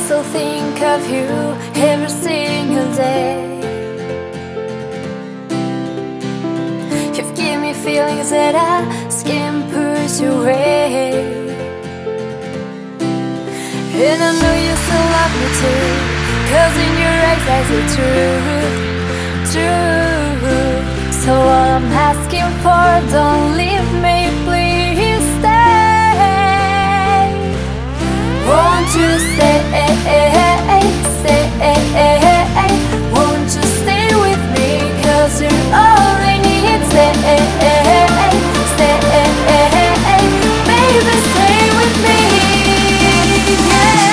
still think of you every single day. You've given me feelings that I can't push away. And I know you still love me too, 'cause in your eyes I see truth, truth. So all I'm asking for, don't leave me, please stay. Won't you stay, stay? Won't you stay with me, 'cause you're all I need. Stay, stay, baby, stay with me, yeah.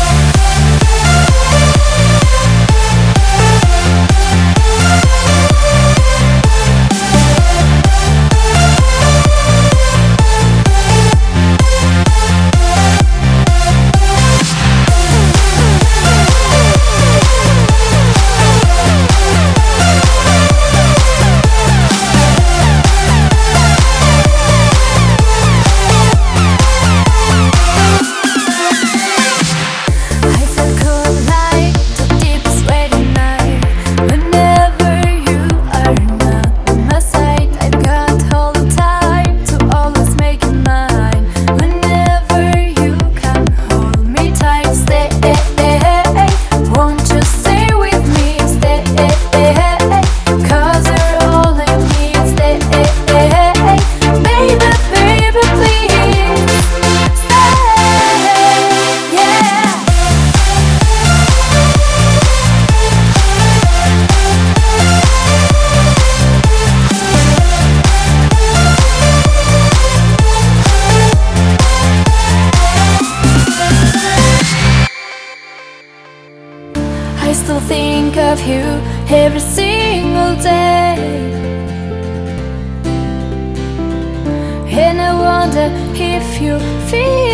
I still think of you every single day. And I wonder if you feel